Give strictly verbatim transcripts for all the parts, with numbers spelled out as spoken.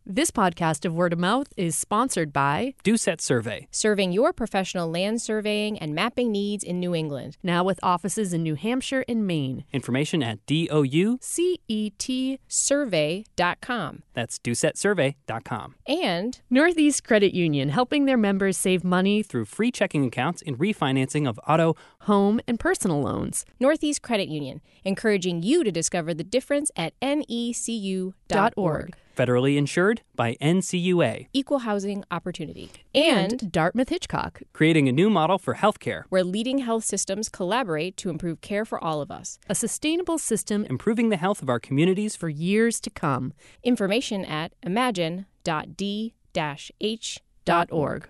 This podcast of Word of Mouth is sponsored by Doucette Survey, serving your professional land surveying and mapping needs in New England. Now with offices in New Hampshire and Maine. Information at D O U C E T survey dot com. That's doucette survey dot com. And Northeast Credit Union, helping their members save money Through free checking accounts and refinancing of auto, home, and personal loans. Northeast Credit Union, encouraging you to discover the difference at N E C U dot org. federally insured by N C U A. Equal housing opportunity. And, And Dartmouth Hitchcock, Creating a new model for healthcare, where leading health systems collaborate to improve care for all of us. a sustainable system improving the health of our communities for years to come. Information at imagine dot d dash h Dot dot org.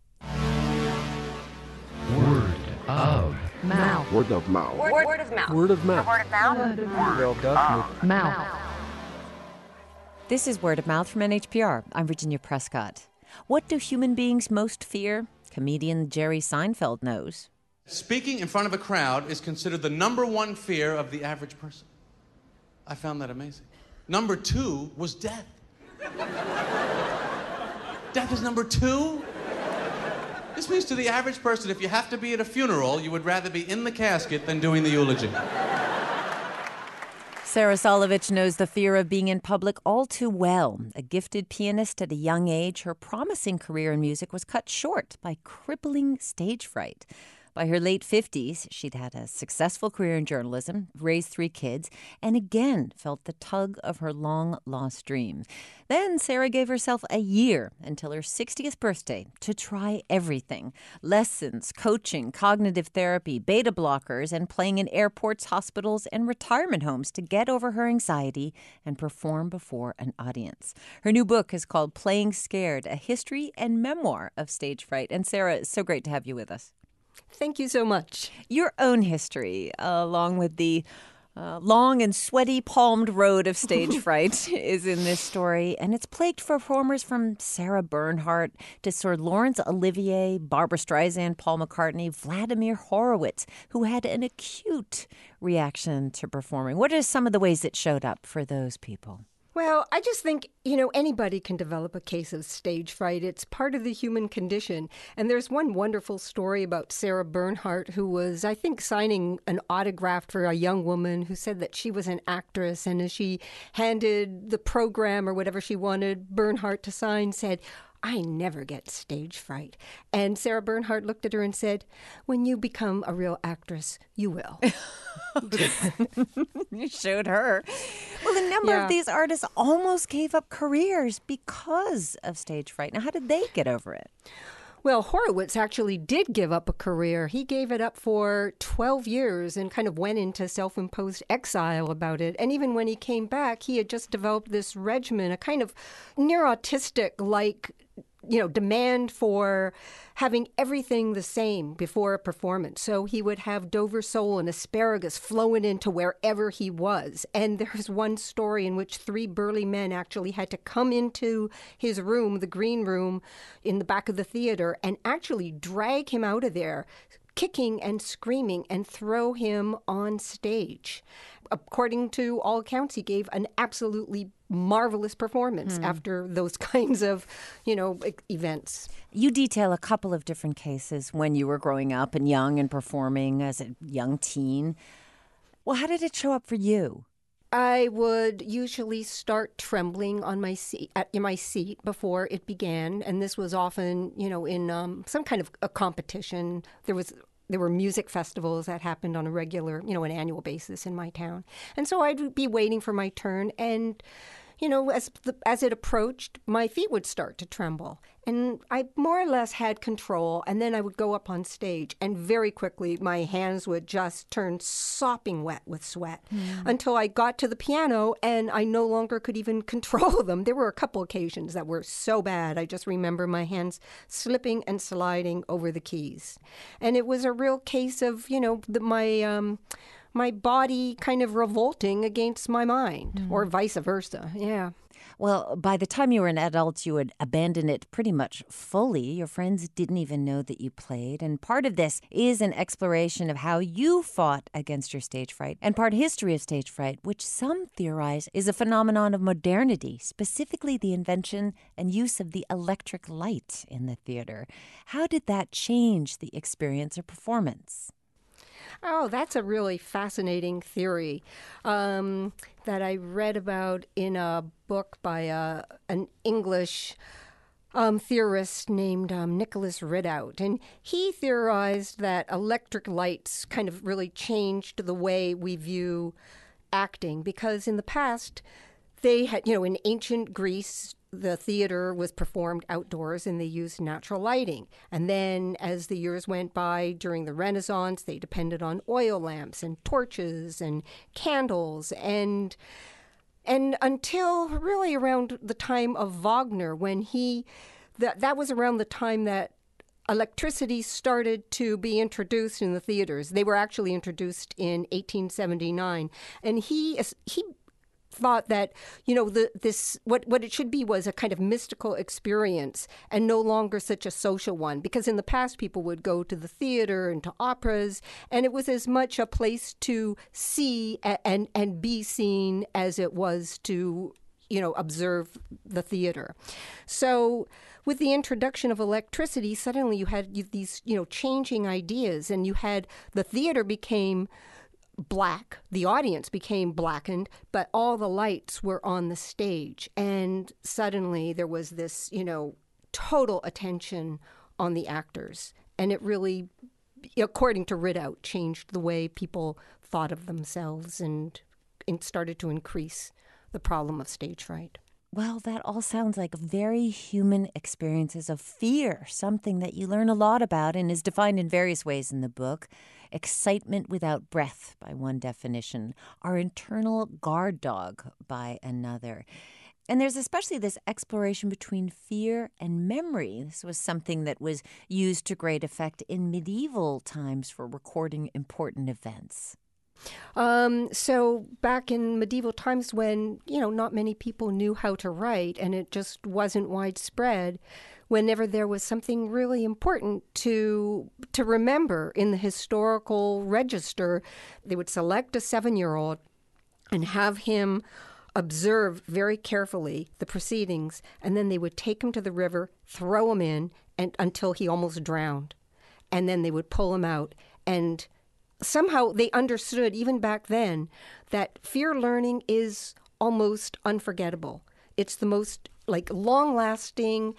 Word of Mouth. Word of mouth. Word, word of mouth. Word of mouth. Word of mouth. Mouth. This is Word of Mouth from N H P R. I'm Virginia Prescott. What do human beings most fear? Comedian Jerry Seinfeld knows. Speaking in front of a crowd is considered the number one fear of the average person. I found that amazing. Number two was death. Death is number two? This means to the average person, if you have to be at a funeral, you would rather be in the casket than doing the eulogy. Sarah Solovich knows the fear of being in public all too well. A gifted pianist at a young age, her promising career in music was cut short by crippling stage fright. By her late fifties, she'd had a successful career in journalism, raised three kids, and again felt the tug of her long-lost dream. Then Sarah gave herself a year until her sixtieth birthday to try everything. Lessons, coaching, cognitive therapy, beta blockers, and playing in airports, hospitals, and retirement homes to get over her anxiety and perform before an audience. Her new book is called Playing Scared, a history and memoir of stage fright. And Sarah, it's so great to have you with us. Thank you so much. Your own history, uh, along with the uh, long and sweaty palmed road of stage fright, is in this story. And it's plagued performers from Sarah Bernhardt to Sir Laurence Olivier, Barbra Streisand, Paul McCartney, Vladimir Horowitz, who had an acute reaction to performing. What are some of the ways it showed up for those people? Well, I just think, you know, anybody can develop a case of stage fright. It's part of the human condition. And there's one wonderful story about Sarah Bernhardt, who was, I think, signing an autograph for a young woman who said that she was an actress. And as she handed the program or whatever she wanted Bernhardt to sign, said, "I never get stage fright." And Sarah Bernhardt looked at her and said, "When you become a real actress, you will." You showed her. Well, a number Yeah. of these artists almost gave up careers because of stage fright. Now, how did they get over it? Well, Horowitz actually did give up a career. He gave it up for twelve years and kind of went into self-imposed exile about it. And even when he came back, he had just developed this regimen, a kind of near-autistic-like, you know, demand for having everything the same before a performance. So he would have Dover sole and asparagus flowing into wherever he was. And there's one story in which three burly men actually had to come into his room, the green room, in the back of the theater, and actually drag him out of there, kicking and screaming, and throw him on stage. According to all accounts, he gave an absolutely marvelous performance Hmm. after those kinds of, you know, e- events. You detail a couple of different cases when you were growing up and young and performing as a young teen. Well, how did it show up for you? I would usually start trembling on my seat at in my seat before it began, and this was often, you know, in um, some kind of a competition. There was there were music festivals that happened on a regular, you know, an annual basis in my town, and so I'd be waiting for my turn, and you know, as the, as it approached, my feet would start to tremble. And I more or less had control. And then I would go up on stage, and very quickly my hands would just turn sopping wet with sweat mm. until I got to the piano and I no longer could even control them. There were a couple occasions that were so bad. I just remember my hands slipping and sliding over the keys. And it was a real case of, you know, the, my... Um, my body kind of revolting against my mind, mm. or vice versa. Yeah. Well, by the time you were an adult, you would abandon it pretty much fully. Your friends didn't even know that you played. And part of this is an exploration of how you fought against your stage fright, and part history of stage fright, which some theorize is a phenomenon of modernity, specifically the invention and use of the electric light in the theater. How did that change the experience or performance? Oh, that's a really fascinating theory um, that I read about in a book by a, an English um, theorist named um, Nicholas Ridout. And he theorized that electric lights kind of really changed the way we view acting, because in the past, they had, you know, in ancient Greece, the theater was performed outdoors and they used natural lighting. And then as the years went by during the Renaissance, they depended on oil lamps and torches and candles. And and until really around the time of Wagner, when he, that, that was around the time that electricity started to be introduced in the theaters. They were actually introduced in eighteen seventy-nine. And he he thought that, you know, the this what, what it should be was a kind of mystical experience and no longer such a social one. Because in the past, people would go to the theater and to operas, and it was as much a place to see and and, and be seen as it was to, you know, observe the theater. So with the introduction of electricity, suddenly you had these, you know, changing ideas, and you had the theater became black. The audience became blackened, but all the lights were on the stage. And suddenly there was this, you know, total attention on the actors. And it really, according to Ridout, changed the way people thought of themselves, and it started to increase the problem of stage fright. Well, that all sounds like very human experiences of fear, something that you learn a lot about and is defined in various ways in the book. Excitement without breath, by one definition. Our internal guard dog, by another. And there's especially this exploration between fear and memory. This was something that was used to great effect in medieval times for recording important events. Um, so back in medieval times, when, you know, not many people knew how to write and it just wasn't widespread, whenever there was something really important to to remember in the historical register, they would select a seven-year-old and have him observe very carefully the proceedings, and then they would take him to the river, throw him in, and until he almost drowned. And then they would pull him out, and somehow they understood, even back then, that fear learning is almost unforgettable. It's the most, like, long-lasting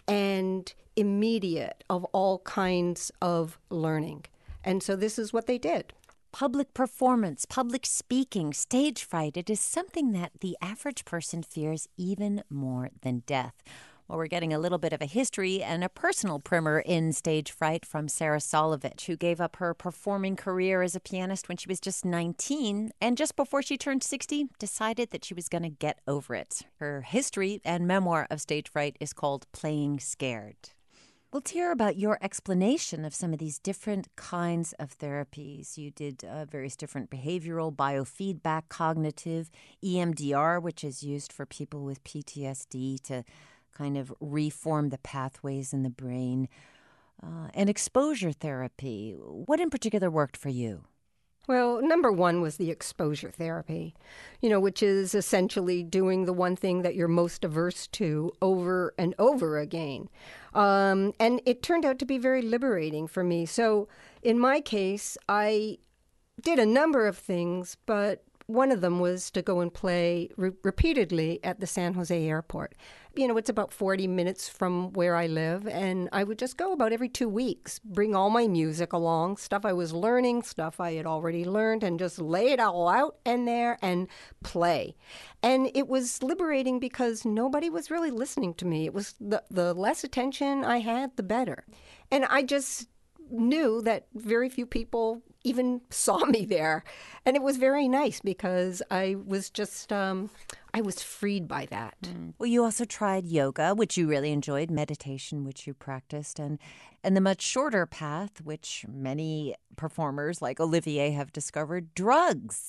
and immediate of all kinds of learning. And so this is what they did. Public performance, public speaking, stage fright, it is something that the average person fears even more than death. Well, we're getting a little bit of a history and a personal primer in stage fright from Sarah Solovich, who gave up her performing career as a pianist when she was just nineteen, and just before she turned sixty, decided that she was going to get over it. Her history and memoir of stage fright is called Playing Scared. Let's hear about your explanation of some of these different kinds of therapies. You did uh, various different behavioral, biofeedback, cognitive, E M D R, which is used for people with P T S D to kind of reform the pathways in the brain, uh, and exposure therapy. What in particular worked for you? Well, number one was the exposure therapy, you know, which is essentially doing the one thing that you're most averse to over and over again. Um, and it turned out to be very liberating for me. So in my case, I did a number of things, but one of them was to go and play re- repeatedly at the San Jose airport. You know, it's about forty minutes from where I live, and I would just go about every two weeks, bring all my music along, stuff I was learning, stuff I had already learned, and just lay it all out in there and play. And it was liberating because nobody was really listening to me. It was the, the less attention I had, the better. And I just knew that very few people even saw me there. And it was very nice because I was just, um, I was freed by that. Mm. Well, you also tried yoga, which you really enjoyed, meditation, which you practiced, and, and the much shorter path, which many performers like Olivier have discovered, drugs.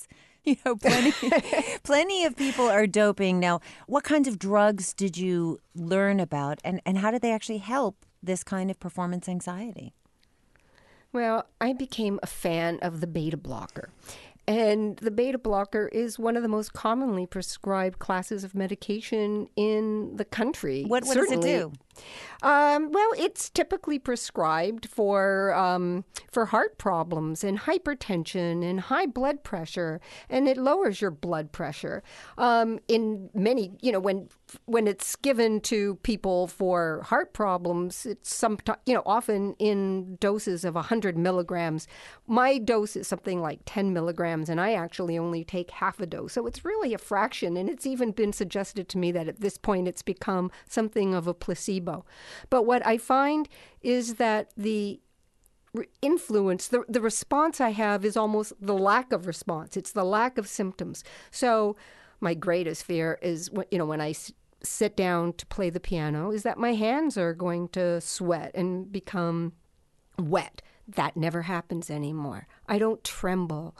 You know, plenty, plenty of people are doping. Now, what kinds of drugs did you learn about, and, and how did they actually help this kind of performance anxiety? Well, I became a fan of the beta blocker. And the beta blocker is one of the most commonly prescribed classes of medication in the country. What, what does it do? Um, well, it's typically prescribed for um, for heart problems and hypertension and high blood pressure, and it lowers your blood pressure. Um, in many, you know, when when it's given to people for heart problems, it's some, you know, often in doses of one hundred milligrams. My dose is something like ten milligrams, and I actually only take half a dose. So it's really a fraction, and it's even been suggested to me that at this point it's become something of a placebo. But what I find is that the re- influence, the, the response I have is almost the lack of response. It's the lack of symptoms. So my greatest fear is, when, you know, when I s- sit down to play the piano, is that my hands are going to sweat and become wet. That never happens anymore. I don't tremble.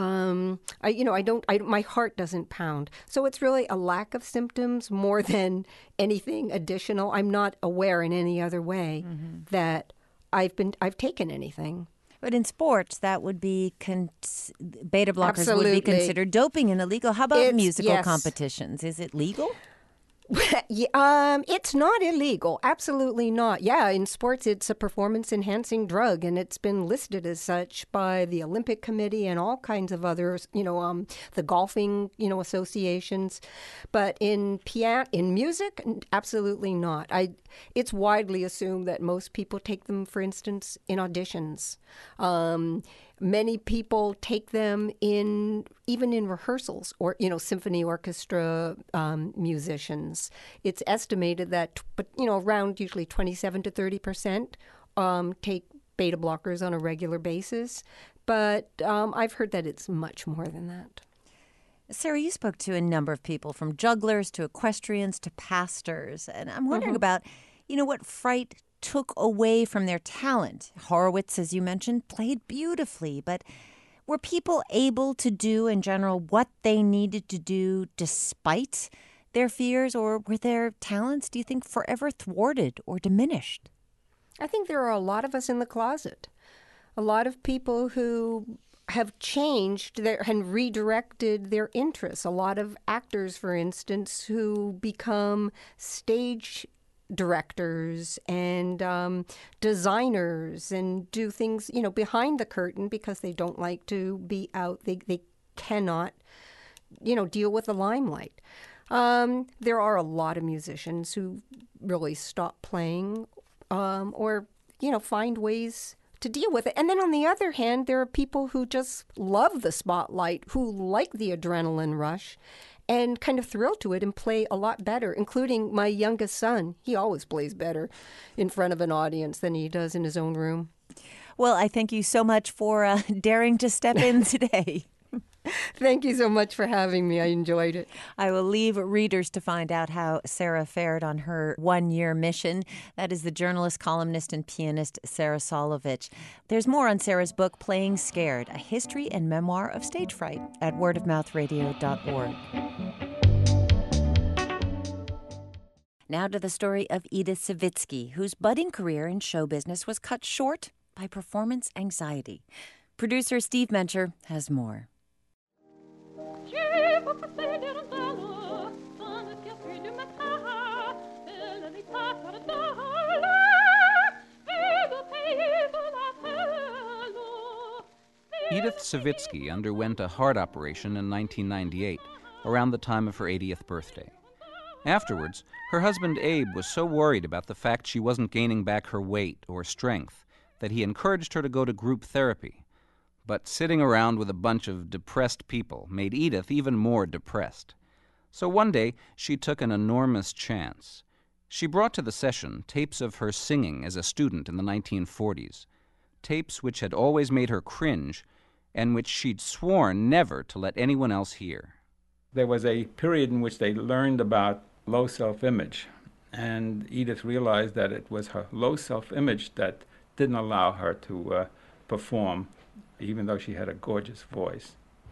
Um, I, you know, I don't. I, my heart doesn't pound. So it's really a lack of symptoms more than anything additional. I'm not aware in any other way mm-hmm. that I've been. I've taken anything. But in sports, that would be con- beta blockers Absolutely. would be considered doping and illegal. How about It's, musical yes. competitions? Is it legal? Yeah, um, it's not illegal. Absolutely not. Yeah, in sports, it's a performance-enhancing drug, and it's been listed as such by the Olympic Committee and all kinds of others. You know, um, the golfing, you know, associations. But in piano, in music, absolutely not. I. It's widely assumed that most people take them, for instance, in auditions. Um, Many people take them in even in rehearsals, or you know, symphony orchestra um, musicians. It's estimated that, but you know, around usually twenty-seven to thirty percent um, take beta blockers on a regular basis. But um, I've heard that it's much more than that. Sarah, you spoke to a number of people, from jugglers to equestrians to pastors, and I'm wondering mm-hmm. about, you know, what fright took away from their talent. Horowitz, as you mentioned, played beautifully, but were people able to do in general what they needed to do despite their fears, or were their talents, do you think, forever thwarted or diminished? I think there are a lot of us in the closet, a lot of people who have changed their, and redirected their interests. A lot of actors, for instance, who become stage directors and um, designers and do things, you know, behind the curtain because they don't like to be out. They they cannot, you know, deal with the limelight. Um, there are a lot of musicians who really stop playing um, or, you know, find ways to deal with it. And then on the other hand, there are people who just love the spotlight, who like the adrenaline rush and kind of thrilled to it and play a lot better, including my youngest son. He always plays better in front of an audience than he does in his own room. Well, I thank you so much for uh, daring to step in today. Thank you so much for having me. I enjoyed it. I will leave readers to find out how Sarah fared on her one-year mission. That is the journalist, columnist, and pianist Sarah Solovich. There's more on Sarah's book, Playing Scared, A History and Memoir of Stage Fright, at word of mouth radio dot org. Now to the story of Edith Savitsky, whose budding career in show business was cut short by performance anxiety. Producer Steve Mencher has more. Edith Savitsky underwent a heart operation in nineteen ninety-eight, around the time of her eightieth birthday. Afterwards, her husband Abe was so worried about the fact she wasn't gaining back her weight or strength that he encouraged her to go to group therapy. But sitting around with a bunch of depressed people made Edith even more depressed. So one day, she took an enormous chance. She brought to the session tapes of her singing as a student in the nineteen forties, tapes which had always made her cringe and which she'd sworn never to let anyone else hear. There was a period in which they learned about low self-image, and Edith realized that it was her low self-image that didn't allow her to uh, perform, even though she had a gorgeous voice.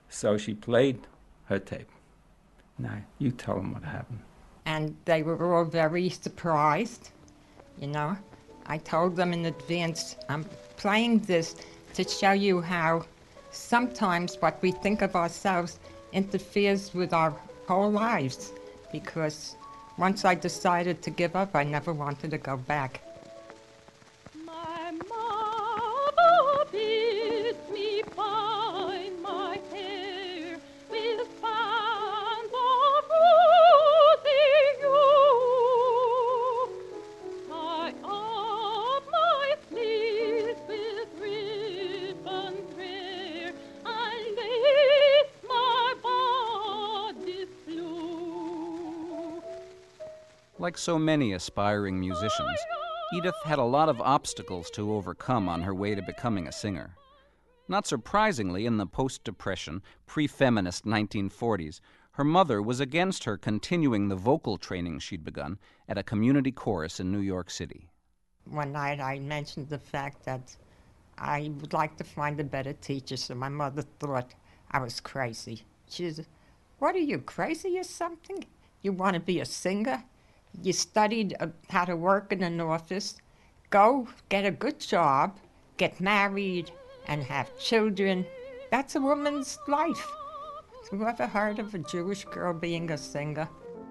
So she played her tape. Now, you tell them what happened. And they were all very surprised, you know. I told them in advance, I'm playing this to show you how sometimes what we think of ourselves interferes with our whole lives, because once I decided to give up, I never wanted to go back. My mother bid me bind my hair with bands of rosy hue, tie up my sleeves with ribbons rare, and lace my bodice blue. Like so many aspiring musicians, Edith had a lot of obstacles to overcome on her way to becoming a singer. Not surprisingly, in the post-Depression, pre-feminist nineteen forties, her mother was against her continuing the vocal training she'd begun at a community chorus in New York City. One night I mentioned the fact that I would like to find a better teacher, so my mother thought I was crazy. She said, "What are you, crazy or something? You want to be a singer? You studied uh, how to work in an office. Go get a good job, get married, and have children. That's a woman's life." Who ever heard of a Jewish girl being a singer?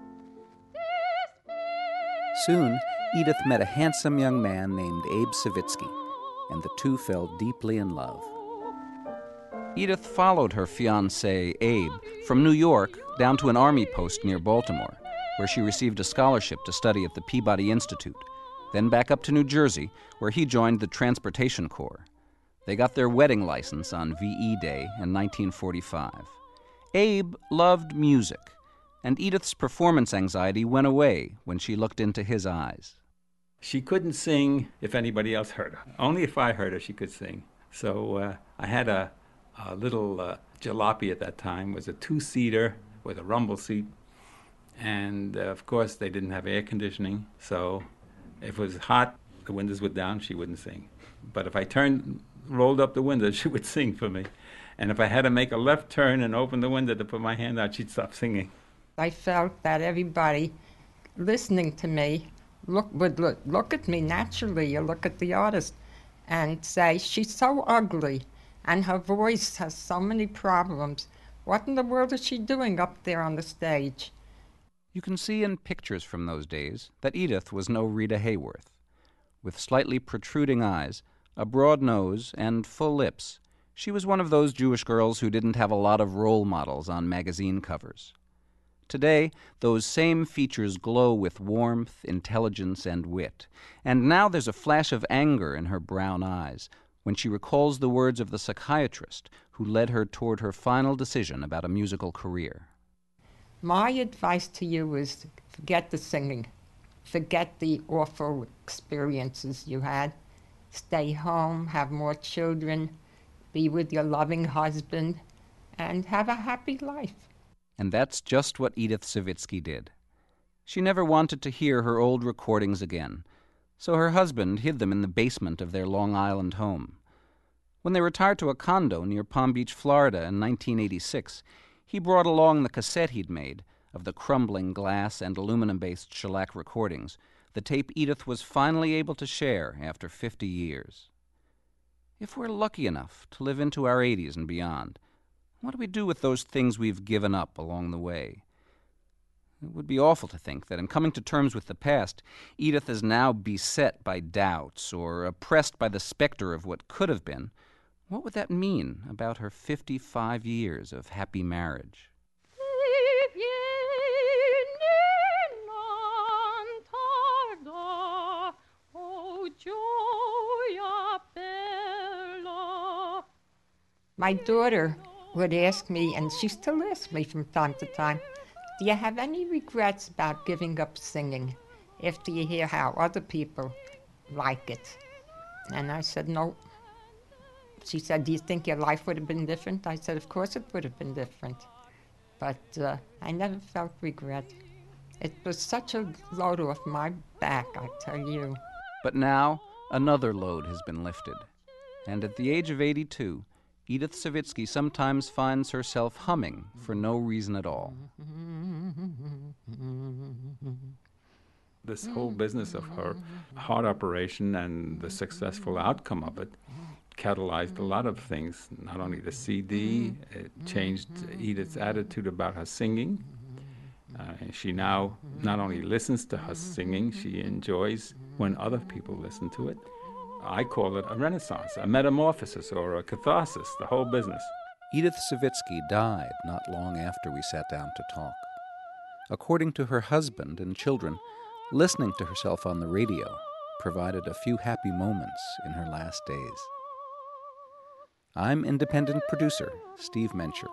Soon, Edith met a handsome young man named Abe Savitsky, and the two fell deeply in love. Edith followed her fiancé, Abe, from New York down to an army post near Baltimore, where she received a scholarship to study at the Peabody Institute, then back up to New Jersey, where he joined the Transportation Corps. They got their wedding license on V E Day in nineteen forty-five. Abe loved music, and Edith's performance anxiety went away when she looked into his eyes. She couldn't sing if anybody else heard her. Only if I heard her, she could sing. So uh, I had a, a little uh, jalopy at that time. It was a two-seater with a rumble seat. And, uh, of course, they didn't have air conditioning. So if it was hot, the windows were down, she wouldn't sing. But if I turned, rolled up the windows, she would sing for me. And if I had to make a left turn and open the window to put my hand out, she'd stop singing. I felt that everybody listening to me look, would look, look at me naturally. You look at the artist and say, she's so ugly, and her voice has so many problems. What in the world is she doing up there on the stage? You can see in pictures from those days that Edith was no Rita Hayworth. With slightly protruding eyes, a broad nose, and full lips, she was one of those Jewish girls who didn't have a lot of role models on magazine covers. Today, those same features glow with warmth, intelligence, and wit, and now there's a flash of anger in her brown eyes when she recalls the words of the psychiatrist who led her toward her final decision about a musical career. My advice to you is forget the singing. Forget the awful experiences you had. Stay home, have more children, be with your loving husband, and have a happy life. And that's just what Edith Savitsky did. She never wanted to hear her old recordings again, so her husband hid them in the basement of their Long Island home. When they retired to a condo near Palm Beach, Florida in nineteen eighty-six, he brought along the cassette he'd made of the crumbling glass and aluminum-based shellac recordings, the tape Edith was finally able to share after fifty years. If we're lucky enough to live into our eighties and beyond, what do we do with those things we've given up along the way? It would be awful to think that in coming to terms with the past, Edith is now beset by doubts or oppressed by the specter of what could have been. What would that mean about her fifty-five years of happy marriage? My daughter would ask me, and she still asks me from time to time, do you have any regrets about giving up singing after you hear how other people like it? And I said, no. She said, do you think your life would have been different? I said, of course it would have been different. But uh, I never felt regret. It was such a load off my back, I tell you. But now, another load has been lifted. And at the age of eighty-two, Edith Savitsky sometimes finds herself humming for no reason at all. This whole business of her heart operation and the successful outcome of it catalyzed a lot of things. Not only the C D, it changed Edith's attitude about her singing. Uh, she now not only listens to her singing, she enjoys when other people listen to it. I call it a renaissance, a metamorphosis, or a catharsis, the whole business. Edith Savitsky died not long after we sat down to talk. According to her husband and children, listening to herself on the radio provided a few happy moments in her last days. I'm independent producer Steve Mencher.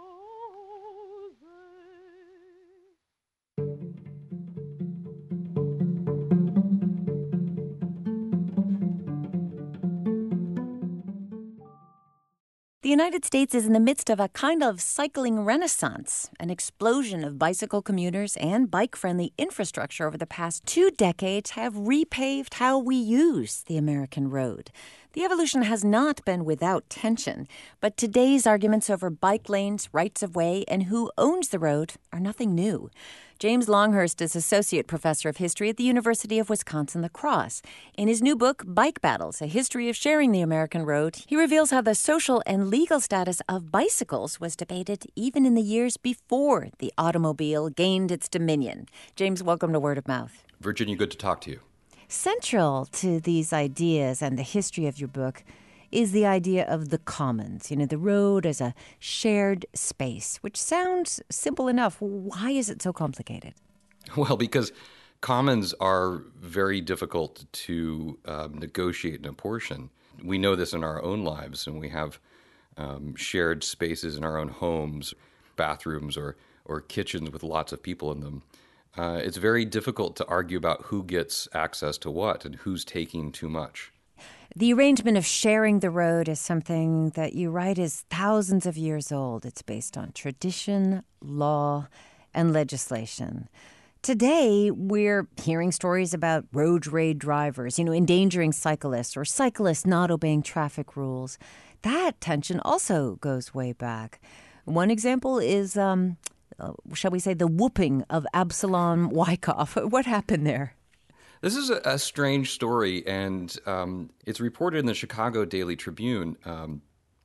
The United States is in the midst of a kind of cycling renaissance. An explosion of bicycle commuters and bike-friendly infrastructure over the past two decades have repaved how we use the American road. The evolution has not been without tension, but today's arguments over bike lanes, rights of way, and who owns the road are nothing new. James Longhurst is Associate Professor of History at the University of Wisconsin-La Crosse. In his new book, Bike Battles, A History of Sharing the American Road, he reveals how the social and legal status of bicycles was debated even in the years before the automobile gained its dominion. James, welcome to Word of Mouth. Virginia, good to talk to you. Central to these ideas and the history of your book is the idea of the commons, you know, the road as a shared space, which sounds simple enough. Why is it so complicated? Well, because commons are very difficult to um, negotiate and apportion. We know this in our own lives, and we have um, shared spaces in our own homes, bathrooms or, or kitchens with lots of people in them. Uh, it's very difficult to argue about who gets access to what and who's taking too much. The arrangement of sharing the road is something that you write is thousands of years old. It's based on tradition, law, and legislation. Today, we're hearing stories about road rage drivers, you know, endangering cyclists or cyclists not obeying traffic rules. That tension also goes way back. One example is, um, uh, shall we say, the whooping of Absalom Wyckoff. What happened there? This is a, a strange story, and um, it's reported in the Chicago Daily Tribune, um,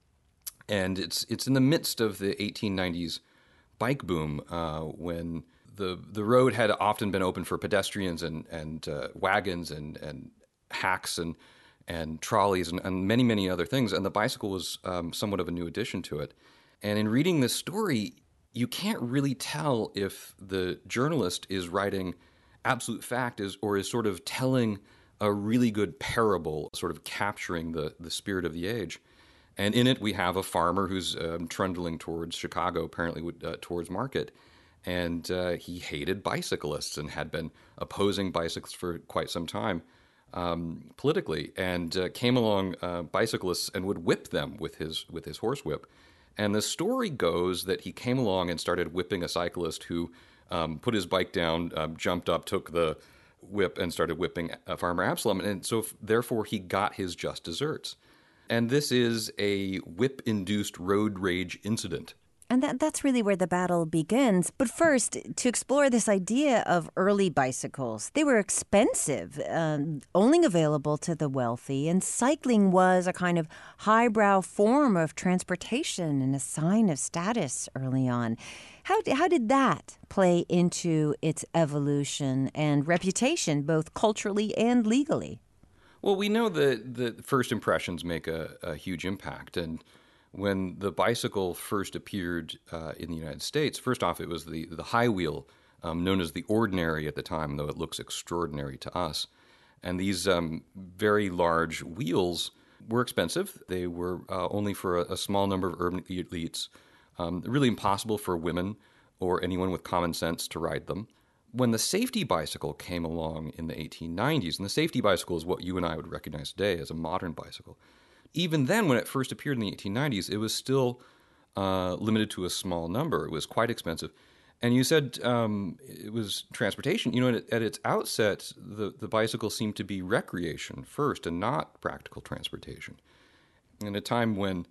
and it's it's in the midst of the eighteen nineties bike boom uh, when the the road had often been open for pedestrians and and uh, wagons and and hacks and and trolleys and, and many many other things, and the bicycle was um, somewhat of a new addition to it. And in reading this story, you can't really tell if the journalist is writing absolute fact is or is sort of telling a really good parable, sort of capturing the, the spirit of the age. And in it, we have a farmer who's um, trundling towards Chicago, apparently uh, towards Market. And uh, he hated bicyclists and had been opposing bicycles for quite some time um, politically, and uh, came along uh, bicyclists and would whip them with his with his horsewhip. And the story goes that he came along and started whipping a cyclist who Um, put his bike down, uh, jumped up, took the whip, and started whipping uh, Farmer Absalom. And so, f- therefore, he got his just desserts. And this is a whip-induced road rage incident. And that, that's really where the battle begins. But first, to explore this idea of early bicycles, they were expensive, um, only available to the wealthy, and cycling was a kind of highbrow form of transportation and a sign of status early on. How, how did that play into its evolution and reputation, both culturally and legally? Well, we know that the first impressions make a, a huge impact, and when the bicycle first appeared uh, in the United States, first off, it was the, the high wheel, um, known as the ordinary at the time, though it looks extraordinary to us. And these um, very large wheels were expensive. They were uh, only for a, a small number of urban elites, um, really impossible for women or anyone with common sense to ride them. When the safety bicycle came along in the eighteen nineties, and the safety bicycle is what you and I would recognize today as a modern bicycle, even then, when it first appeared in the eighteen nineties, it was still uh, limited to a small number. It was quite expensive. And you said um, it was transportation. You know, at, at its outset, the, the bicycle seemed to be recreation first and not practical transportation. In a time when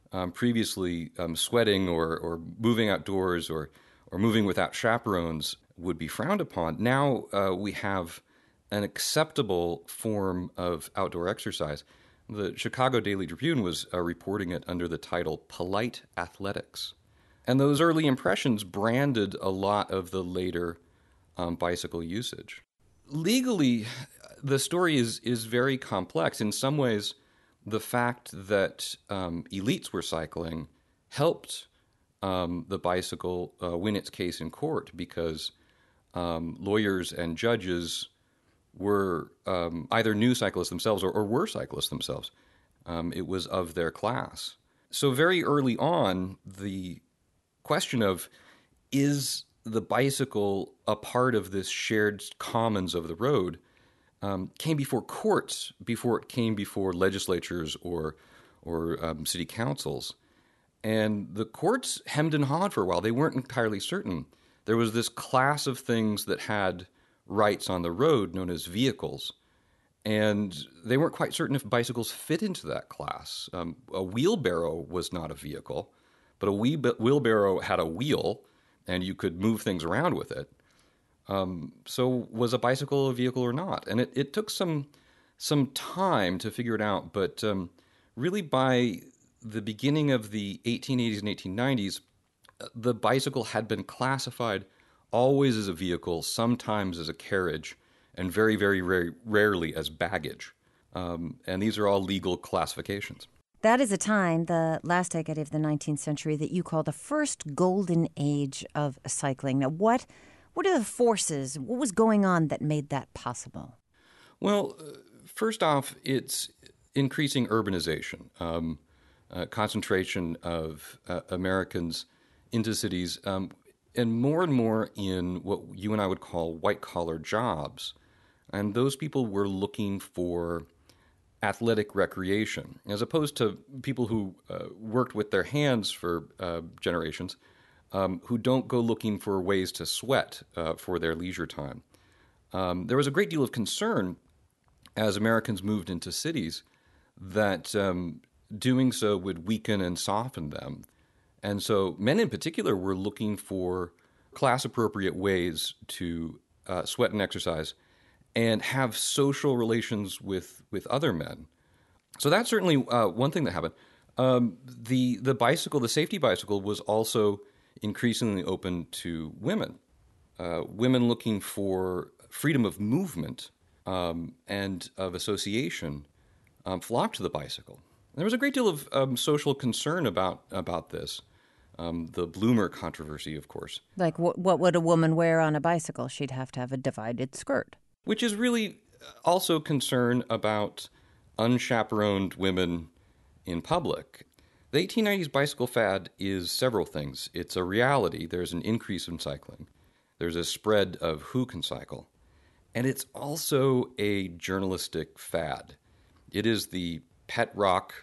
Um, previously, um, sweating or, or moving outdoors or, or moving without chaperones would be frowned upon. Now uh, we have an acceptable form of outdoor exercise. The Chicago Daily Tribune was uh, reporting it under the title Polite Athletics. And those early impressions branded a lot of the later um, bicycle usage. Legally, the story is, is very complex. In some ways, the fact that um, elites were cycling helped um, the bicycle uh, win its case in court because um, lawyers and judges were um, either new cyclists themselves or, or were cyclists themselves. Um, it was of their class. So very early on, the question of is the bicycle a part of this shared commons of the road Um, came before courts before it came before legislatures or or um, city councils. And the courts hemmed and hawed for a while. They weren't entirely certain. There was this class of things that had rights on the road known as vehicles. And they weren't quite certain if bicycles fit into that class. Um, a wheelbarrow was not a vehicle, but a wheel- wheelbarrow had a wheel, and you could move things around with it. Um, so was a bicycle a vehicle or not? And it, it took some some time to figure it out, but um, really by the beginning of the eighteen eighties and eighteen nineties, the bicycle had been classified always as a vehicle, sometimes as a carriage, and very, very, very rarely as baggage. Um, and these are all legal classifications. That is a time, the last decade of the nineteenth century, that you call the first golden age of cycling. Now, what... What are the forces? What was going on that made that possible? Well, uh, first off, it's increasing urbanization, um, uh, concentration of uh, Americans into cities, um, and more and more in what you and I would call white-collar jobs. And those people were looking for athletic recreation, as opposed to people who uh, worked with their hands for uh, generations, Um, who don't go looking for ways to sweat uh, for their leisure time. Um, there was a great deal of concern as Americans moved into cities that um, doing so would weaken and soften them. And so men in particular were looking for class-appropriate ways to uh, sweat and exercise and have social relations with, with other men. So that's certainly uh, one thing that happened. Um, the, the bicycle, the safety bicycle, was also increasingly open to women, uh, women looking for freedom of movement um, and of association um, flocked to the bicycle. There was a great deal of um, social concern about about this. Um, the bloomer controversy, of course. Like, wh- what would a woman wear on a bicycle? She'd have to have a divided skirt. Which is really also concern about unchaperoned women in public. The eighteen nineties bicycle fad is several things. It's a reality. There's an increase in cycling. There's a spread of who can cycle. And it's also a journalistic fad. It is the pet rock,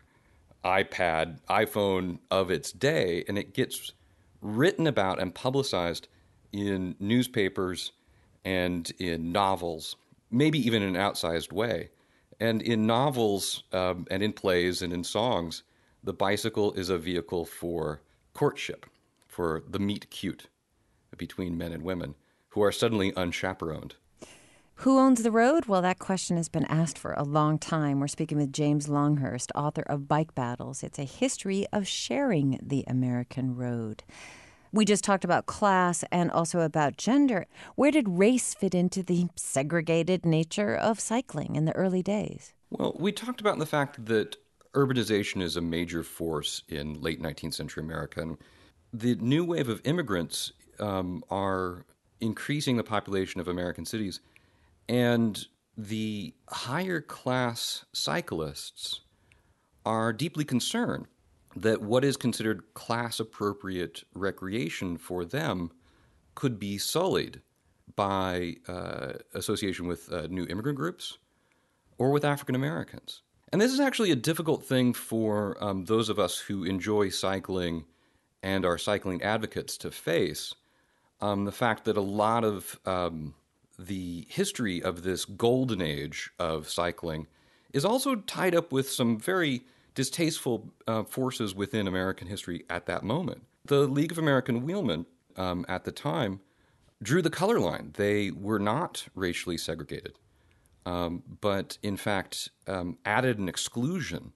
iPad, iPhone of its day, and it gets written about and publicized in newspapers and in novels, maybe even in an outsized way. And in novels um, and in plays and in songs, the bicycle is a vehicle for courtship, for the meet cute between men and women who are suddenly unchaperoned. Who owns the road? Well, that question has been asked for a long time. We're speaking with James Longhurst, author of Bike Battles. It's a history of sharing the American road. We just talked about class and also about gender. Where did race fit into the segregated nature of cycling in the early days? Well, we talked about the fact that urbanization is a major force in late nineteenth century America. And the new wave of immigrants um, are increasing the population of American cities. And the higher class cyclists are deeply concerned that what is considered class-appropriate recreation for them could be sullied by uh, association with uh, new immigrant groups or with African Americans. And this is actually a difficult thing for um, those of us who enjoy cycling and are cycling advocates to face. Um, the fact that a lot of um, the history of this golden age of cycling is also tied up with some very distasteful uh, forces within American history at that moment. The League of American Wheelmen um, at the time drew the color line. They were not racially segregated, um, but in fact um, added an exclusion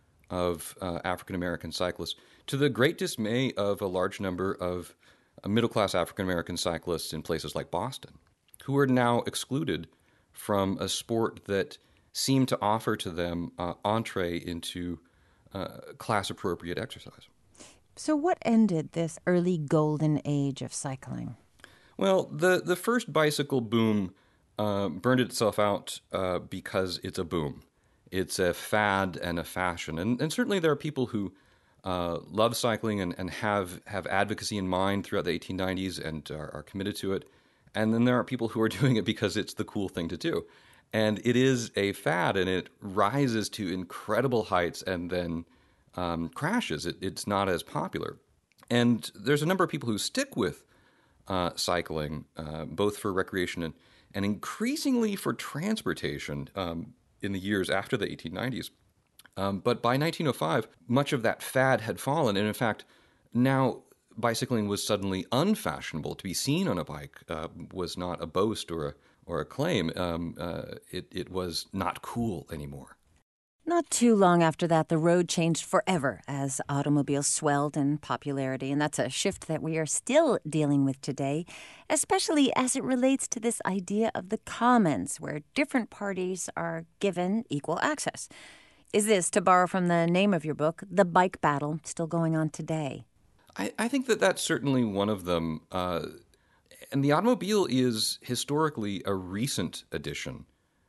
of uh, African American cyclists to the great dismay of a large number of uh, middle-class African American cyclists in places like Boston, who are now excluded from a sport that seemed to offer to them uh, entree into uh, class-appropriate exercise. So what ended this early golden age of cycling? Well, the, the first bicycle boom uh, burned itself out uh, because it's a boom. It's a fad and a fashion. And, and certainly there are people who uh, love cycling and, and have, have advocacy in mind throughout the eighteen nineties and are, are committed to it. And then there are people who are doing it because it's the cool thing to do. And it is a fad, and it rises to incredible heights and then um, crashes. It, it's not as popular. And there's a number of people who stick with uh, cycling, uh, both for recreation and, and increasingly for transportation um, in the years after the eighteen nineties. Um, but by nineteen oh five, much of that fad had fallen. And in fact, now bicycling was suddenly unfashionable. To be seen on a bike uh, was not a boast or a or a claim. Um, uh, it, it was not cool anymore. Not too long after that, the road changed forever as automobiles swelled in popularity, and that's a shift that we are still dealing with today, especially as it relates to this idea of the commons, where different parties are given equal access. Is this, to borrow from the name of your book, the bike battle still going on today? I, I think that that's certainly one of them. Uh, and the automobile is historically a recent addition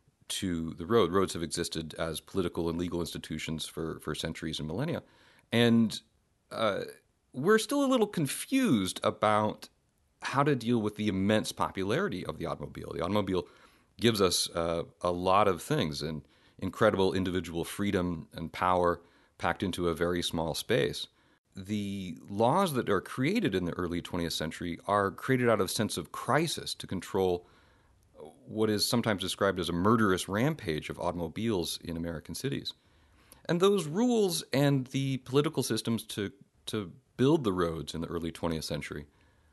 to the road. Roads have existed as political and legal institutions for, for centuries and millennia. And uh, we're still a little confused about how to deal with the immense popularity of the automobile. The automobile gives us uh, a lot of things, and incredible individual freedom and power packed into a very small space. The laws that are created in the early twentieth century are created out of a sense of crisis to control what is sometimes described as a murderous rampage of automobiles in American cities. And those rules and the political systems to, to build the roads in the early twentieth century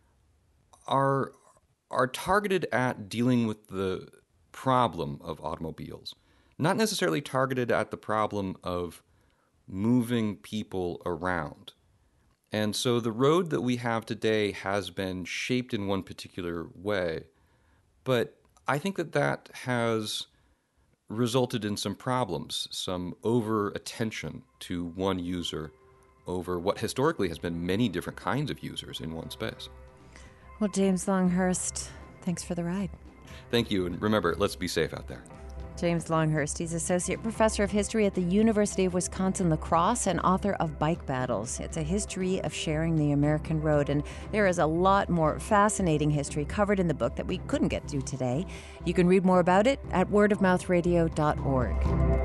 are, are targeted at dealing with the problem of automobiles, not necessarily targeted at the problem of moving people around. And so the road that we have today has been shaped in one particular way, but I think that that has resulted in some problems, some over-attention to one user over what historically has been many different kinds of users in one space. Well, James Longhurst, thanks for the ride. Thank you, and remember, let's be safe out there. James Longhurst, he's Associate Professor of History at the University of Wisconsin-La Crosse and author of Bike Battles. It's a history of sharing the American road, and there is a lot more fascinating history covered in the book that we couldn't get to today. You can read more about it at word of mouth radio dot org.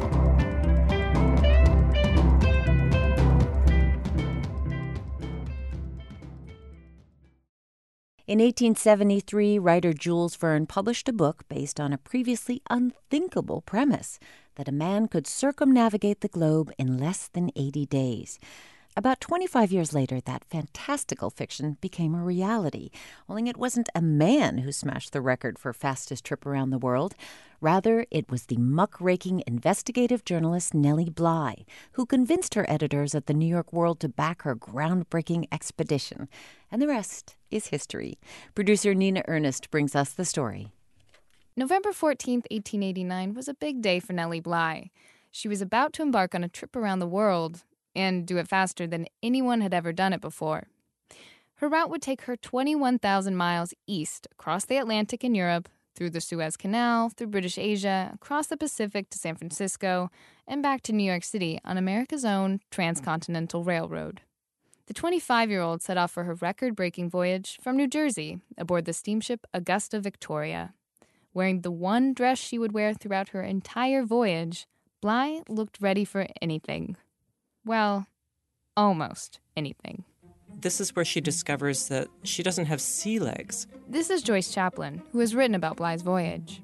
In eighteen seventy-three, writer Jules Verne published a book based on a previously unthinkable premise that a man could circumnavigate the globe in less than eighty days. About twenty-five years later, that fantastical fiction became a reality, only it wasn't a man who smashed the record for fastest trip around the world. Rather, it was the muckraking investigative journalist Nellie Bly, who convinced her editors at the New York World to back her groundbreaking expedition. And the rest is history. Producer Nina Ernest brings us the story. November fourteenth, eighteen eighty-nine was a big day for Nellie Bly. She was about to embark on a trip around the world, and do it faster than anyone had ever done it before. Her route would take her twenty-one thousand miles east, across the Atlantic in Europe, through the Suez Canal, through British Asia, across the Pacific to San Francisco, and back to New York City on America's own transcontinental railroad. The twenty-five-year-old set off for her record-breaking voyage from New Jersey aboard the steamship Augusta Victoria. Wearing the one dress she would wear throughout her entire voyage, Bly looked ready for anything. Well, almost anything. This is where she discovers that she doesn't have sea legs. This is Joyce Chaplin, who has written about Bly's voyage.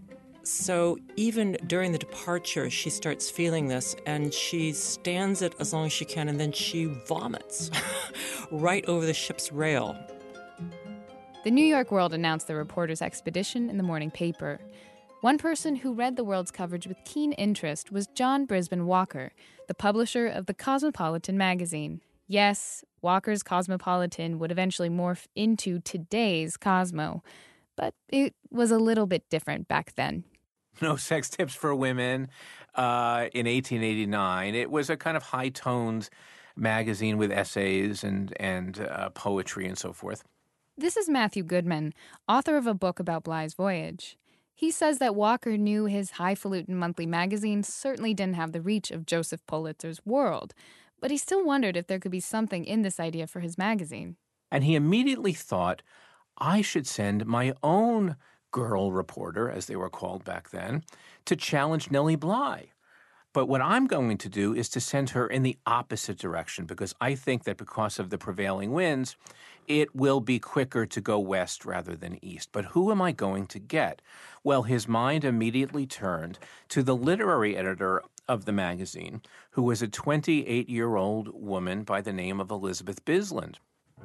So even during the departure, she starts feeling this, and she stands it as long as she can, and then she vomits right over the ship's rail. The New York World announced the reporter's expedition in the morning paper. One person who read the World's coverage with keen interest was John Brisben Walker, the publisher of the Cosmopolitan magazine. Yes, Walker's Cosmopolitan would eventually morph into today's Cosmo, but it was a little bit different back then. No sex tips for women uh, in eighteen eighty-nine. It was a kind of high-toned magazine with essays and, and uh, poetry and so forth. This is Matthew Goodman, author of a book about Bly's voyage. He says that Walker knew his highfalutin monthly magazine certainly didn't have the reach of Joseph Pulitzer's World, but he still wondered if there could be something in this idea for his magazine. And he immediately thought, I should send my own girl reporter, as they were called back then, to challenge Nellie Bly. But what I'm going to do is to send her in the opposite direction, because I think that because of the prevailing winds, it will be quicker to go west rather than east. But who am I going to get? Well, his mind immediately turned to the literary editor of the magazine, who was a twenty-eight-year-old woman by the name of Elizabeth Bisland.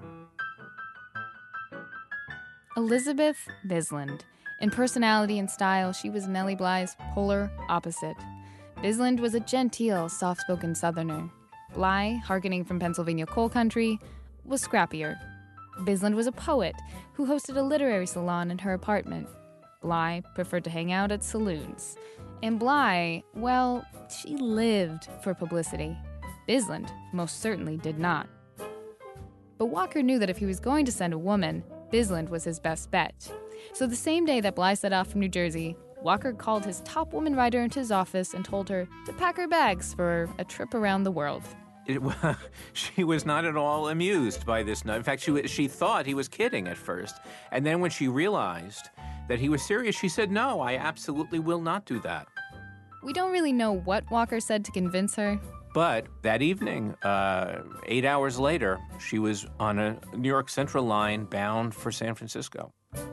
Elizabeth Bisland. In personality and style, she was Nellie Bly's polar opposite. Bisland was a genteel, soft-spoken Southerner. Bly, hearkening from Pennsylvania coal country, was scrappier. Bisland was a poet who hosted a literary salon in her apartment. Bly preferred to hang out at saloons. And Bly, well, she lived for publicity. Bisland most certainly did not. But Walker knew that if he was going to send a woman, Bisland was his best bet. So the same day that Bly set off from New Jersey, Walker called his top woman writer into his office and told her to pack her bags for a trip around the world. It, she was not at all amused by this. In fact, she, she thought he was kidding at first. And then when she realized that he was serious, she said, no, I absolutely will not do that. We don't really know what Walker said to convince her. But that evening, uh, eight hours later, she was on a New York Central line bound for San Francisco.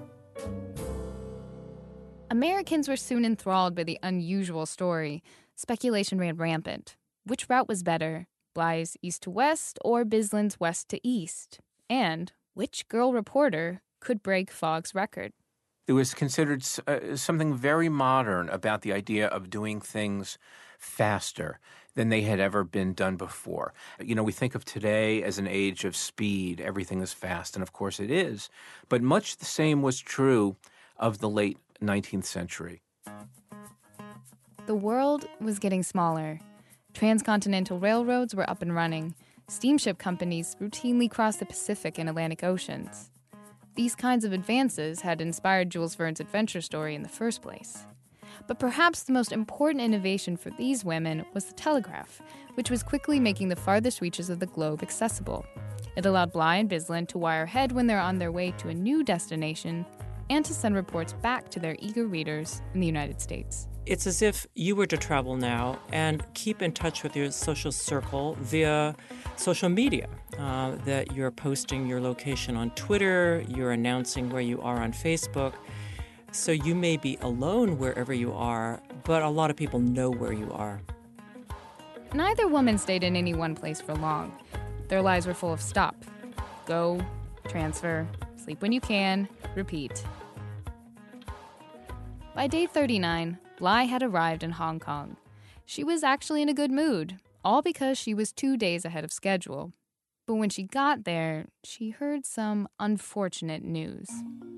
Americans were soon enthralled by the unusual story. Speculation ran rampant. Which route was better, Bly's east to west or Bisland's west to east? And which girl reporter could break Fogg's record? There was considered uh, something very modern about the idea of doing things faster than they had ever been done before. You know, we think of today as an age of speed. Everything is fast, and of course it is. But much the same was true of the late nineteenth century. The world was getting smaller. Transcontinental railroads were up and running. Steamship companies routinely crossed the Pacific and Atlantic Oceans. These kinds of advances had inspired Jules Verne's adventure story in the first place. But perhaps the most important innovation for these women was the telegraph, which was quickly making the farthest reaches of the globe accessible. It allowed Bly and Bisland to wire ahead when they're on their way to a new destination and to send reports back to their eager readers in the United States. It's as if you were to travel now and keep in touch with your social circle via social media, uh, that you're posting your location on Twitter, you're announcing where you are on Facebook. So you may be alone wherever you are, but a lot of people know where you are. Neither woman stayed in any one place for long. Their lives were full of stop, go, transfer, sleep when you can, repeat. By day thirty-nine, Bly had arrived in Hong Kong. She was actually in a good mood, all because she was two days ahead of schedule. But when she got there, she heard some unfortunate news.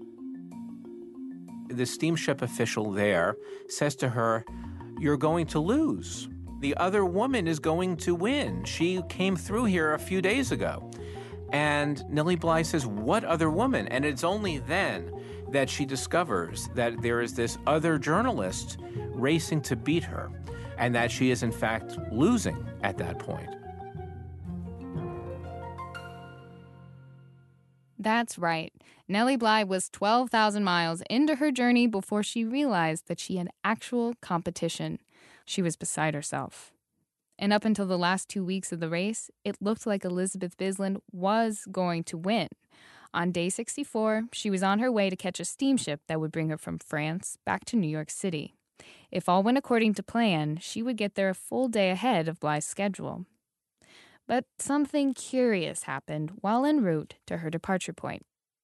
The steamship official there says to her, "You're going to lose. The other woman is going to win. She came through here a few days ago." And Nellie Bly says, "What other woman?" And it's only then that she discovers that there is this other journalist racing to beat her, and that she is in fact losing at that point. That's right. Nellie Bly was twelve thousand miles into her journey before she realized that she had actual competition. She was beside herself. And up until the last two weeks of the race, it looked like Elizabeth Bisland was going to win. On day sixty-four, she was on her way to catch a steamship that would bring her from France back to New York City. If all went according to plan, she would get there a full day ahead of Bly's schedule. But something curious happened while en route to her departure point.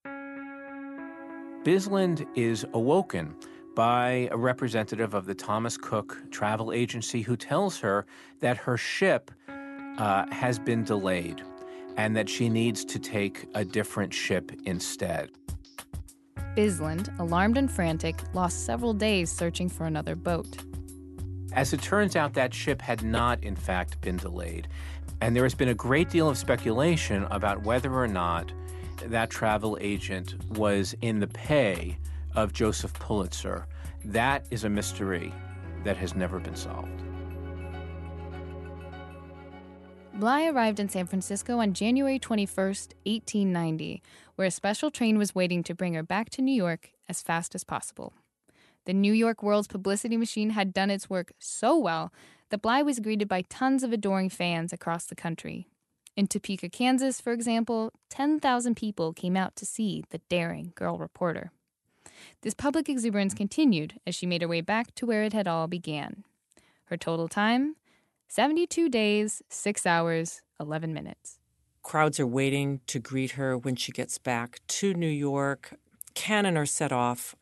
Bisland is awoken by a representative of the Thomas Cook travel agency who tells her that her ship uh, has been delayed and that she needs to take a different ship instead. Bisland, alarmed and frantic, lost several days searching for another boat. As it turns out, that ship had not, in fact, been delayed. And there has been a great deal of speculation about whether or not that travel agent was in the pay of Joseph Pulitzer. That is a mystery that has never been solved. Bly arrived in San Francisco on January twenty-first, eighteen ninety, where a special train was waiting to bring her back to New York as fast as possible. The New York World's publicity machine had done its work so well that Bly was greeted by tons of adoring fans across the country. In Topeka, Kansas, for example, ten thousand people came out to see the daring girl reporter. This public exuberance continued as she made her way back to where it had all began. Her total time? seventy-two days, six hours, eleven minutes. Crowds are waiting to greet her when she gets back to New York. Cannon are set off.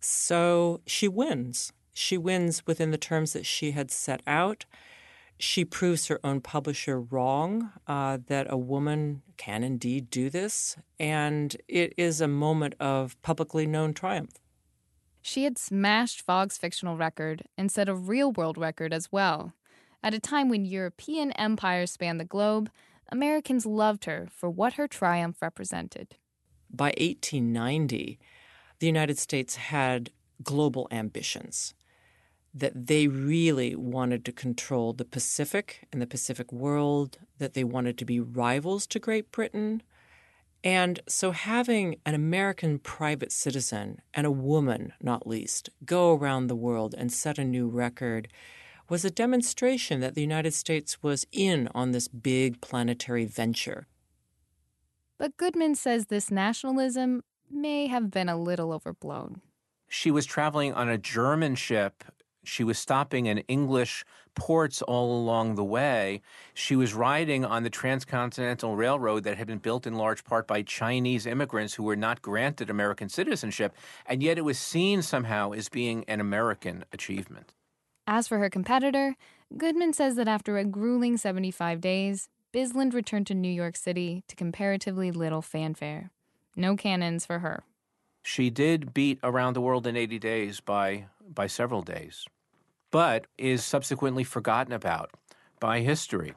So she wins. She wins within the terms that she had set out. She proves her own publisher wrong, uh, that a woman can indeed do this, and it is a moment of publicly known triumph. She had smashed Fogg's fictional record and set a real-world record as well. At a time when European empires spanned the globe, Americans loved her for what her triumph represented. By eighteen ninety, the United States had global ambitions, that they really wanted to control the Pacific and the Pacific world, that they wanted to be rivals to Great Britain. And so having an American private citizen, and a woman not least, go around the world and set a new record was a demonstration that the United States was in on this big planetary venture. But Goodman says this nationalism may have been a little overblown. She was traveling on a German ship. She was stopping in English ports all along the way. She was riding on the Transcontinental Railroad that had been built in large part by Chinese immigrants who were not granted American citizenship, and yet it was seen somehow as being an American achievement. As for her competitor, Goodman says that after a grueling seventy-five days, Bisland returned to New York City to comparatively little fanfare. No cannons for her. She did beat Around the World in eighty days by, by several days, but is subsequently forgotten about by history.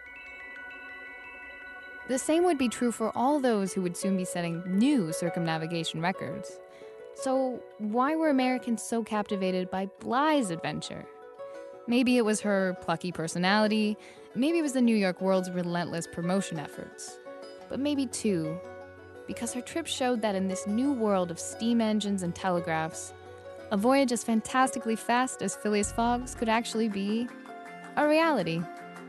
The same would be true for all those who would soon be setting new circumnavigation records. So why were Americans so captivated by Bly's adventure? Maybe it was her plucky personality, maybe it was the New York World's relentless promotion efforts. But maybe, too, because her trip showed that in this new world of steam engines and telegraphs, a voyage as fantastically fast as Phileas Fogg's could actually be a reality.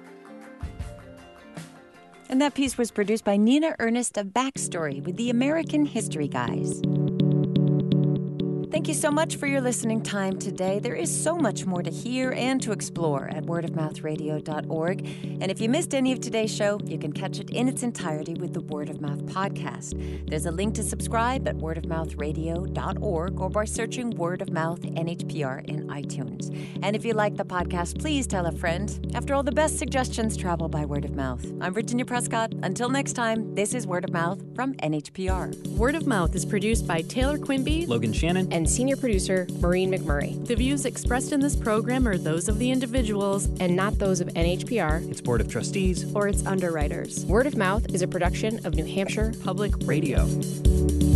And that piece was produced by Nina Ernest of Backstory with the American History Guys. Thank you so much for your listening time today. There is so much more to hear and to explore at word of mouth radio dot org. And if you missed any of today's show, you can catch it in its entirety with the Word of Mouth podcast. There's a link to subscribe at word of mouth radio dot org or by searching Word of Mouth N H P R in iTunes. And if you like the podcast, please tell a friend. After all, the best suggestions travel by word of mouth. I'm Virginia Prescott. Until next time, this is Word of Mouth from N H P R. Word of Mouth is produced by Taylor Quimby, Logan Shannon, and senior producer Maureen McMurray. The views expressed in this program are those of the individuals and not those of N H P R, its board of trustees, or its underwriters. Word of Mouth is a production of New Hampshire Public Radio.